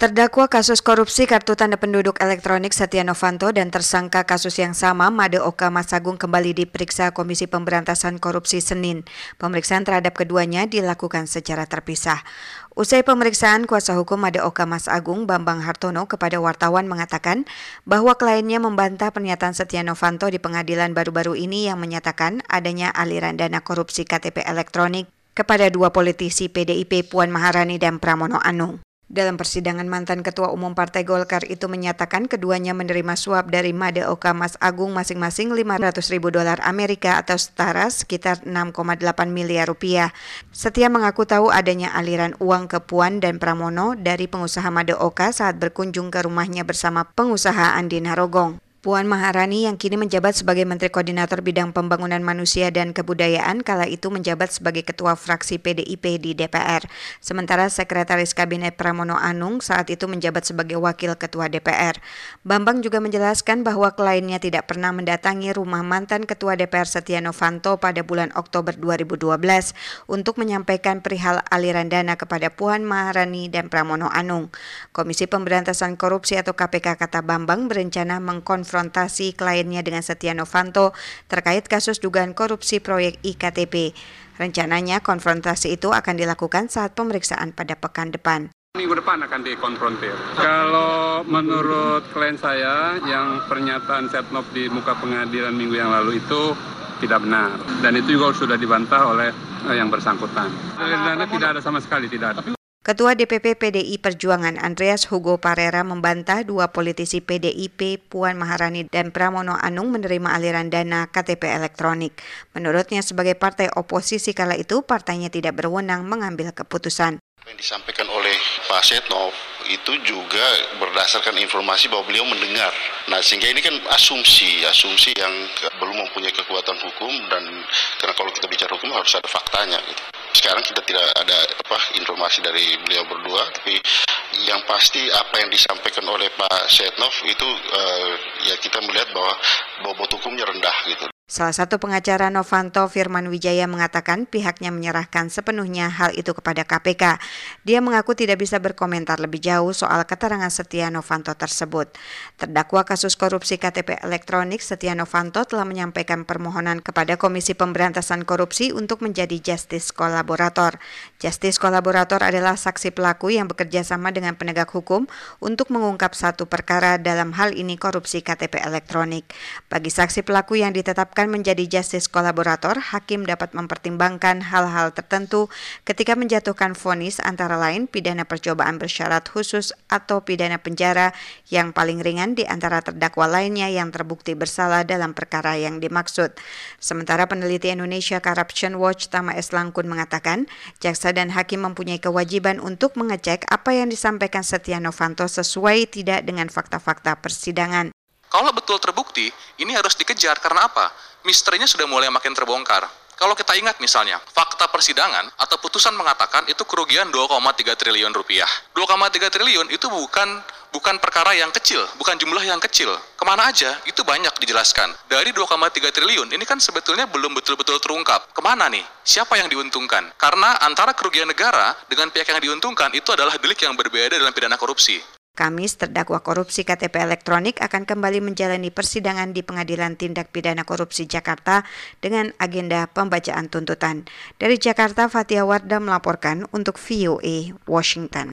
Terdakwa kasus korupsi kartu tanda penduduk elektronik Setia Novanto dan tersangka kasus yang sama Madaoka Masagung kembali diperiksa Komisi Pemberantasan Korupsi Senin. Pemeriksaan terhadap keduanya dilakukan secara terpisah. Usai pemeriksaan, kuasa hukum Madaoka Masagung Bambang Hartono kepada wartawan mengatakan bahwa kliennya membantah pernyataan Setia Novanto di pengadilan baru-baru ini yang menyatakan adanya aliran dana korupsi KTP elektronik kepada dua politisi PDIP Puan Maharani dan Pramono Anung. Dalam persidangan, mantan Ketua Umum Partai Golkar itu menyatakan keduanya menerima suap dari Madaoka Masagung masing-masing $500.000 Amerika atau setara sekitar 6,8 miliar rupiah. Setia mengaku tahu adanya aliran uang ke Puan dan Pramono dari pengusaha Madaoka saat berkunjung ke rumahnya bersama pengusaha Andi Narogong. Puan Maharani yang kini menjabat sebagai Menteri Koordinator Bidang Pembangunan Manusia dan Kebudayaan kala itu menjabat sebagai Ketua Fraksi PDIP di DPR. Sementara Sekretaris Kabinet Pramono Anung saat itu menjabat sebagai Wakil Ketua DPR. Bambang juga menjelaskan bahwa kliennya tidak pernah mendatangi rumah mantan Ketua DPR Setia Novanto pada bulan Oktober 2012 untuk menyampaikan perihal aliran dana kepada Puan Maharani dan Pramono Anung. Komisi Pemberantasan Korupsi atau KPK kata Bambang berencana mengkonfrontasi kliennya dengan Setia Novanto terkait kasus dugaan korupsi proyek IKTP. Rencananya konfrontasi itu akan dilakukan saat pemeriksaan pada pekan depan. Minggu depan akan dikonfrontir. Kalau menurut klien saya yang pernyataan Setnov di muka pengadilan minggu yang lalu itu tidak benar. Dan itu juga sudah dibantah oleh yang bersangkutan. Dana tidak ada sama sekali, tidak ada. Ketua DPP PDI Perjuangan Andreas Hugo Parera membantah dua politisi PDIP Puan Maharani dan Pramono Anung menerima aliran dana KTP elektronik. Menurutnya sebagai partai oposisi kala itu partainya tidak berwenang mengambil keputusan. Yang disampaikan oleh Pak Setnov itu juga berdasarkan informasi bahwa beliau mendengar. Nah, sehingga ini kan asumsi yang belum mempunyai kekuatan hukum, dan karena kalau kita bicara hukum harus ada faktanya gitu. Sekarang kita tidak ada informasi dari beliau berdua, tapi yang pasti apa yang disampaikan oleh Pak Setnov itu ya kita melihat bahwa bobot hukumnya rendah gitu. Salah satu pengacara Novanto, Firman Wijaya, mengatakan pihaknya menyerahkan sepenuhnya hal itu kepada KPK. Dia mengaku tidak bisa berkomentar lebih jauh soal keterangan Setia Novanto tersebut. Terdakwa kasus korupsi KTP elektronik Setia Novanto telah menyampaikan permohonan kepada Komisi Pemberantasan Korupsi untuk menjadi justice kolaborator. Justice kolaborator adalah saksi pelaku yang bekerja sama dengan penegak hukum untuk mengungkap satu perkara, dalam hal ini korupsi KTP elektronik. Bagi saksi pelaku yang ditetapkan menjadi justice kolaborator, hakim dapat mempertimbangkan hal-hal tertentu ketika menjatuhkan vonis, antara lain pidana percobaan bersyarat khusus atau pidana penjara yang paling ringan di antara terdakwa lainnya yang terbukti bersalah dalam perkara yang dimaksud. Sementara peneliti Indonesia Corruption Watch Tama S. Langkun mengatakan, jaksa dan hakim mempunyai kewajiban untuk mengecek apa yang disampaikan Setia Novanto sesuai tidak dengan fakta-fakta persidangan. Kalau betul terbukti, ini harus dikejar karena apa? Misterinya sudah mulai makin terbongkar. Kalau kita ingat misalnya, fakta persidangan atau putusan mengatakan itu kerugian 2,3 triliun rupiah. 2,3 triliun itu bukan perkara yang kecil, bukan jumlah yang kecil. Kemana aja? Itu banyak dijelaskan. Dari 2,3 triliun, ini kan sebetulnya belum betul-betul terungkap. Kemana nih? Siapa yang diuntungkan? Karena antara kerugian negara dengan pihak yang diuntungkan itu adalah delik yang berbeda dalam pidana korupsi. Kamis, terdakwa korupsi KTP elektronik akan kembali menjalani persidangan di Pengadilan Tindak Pidana Korupsi Jakarta dengan agenda pembacaan tuntutan. Dari Jakarta, Fatia Wardah melaporkan untuk VOA Washington.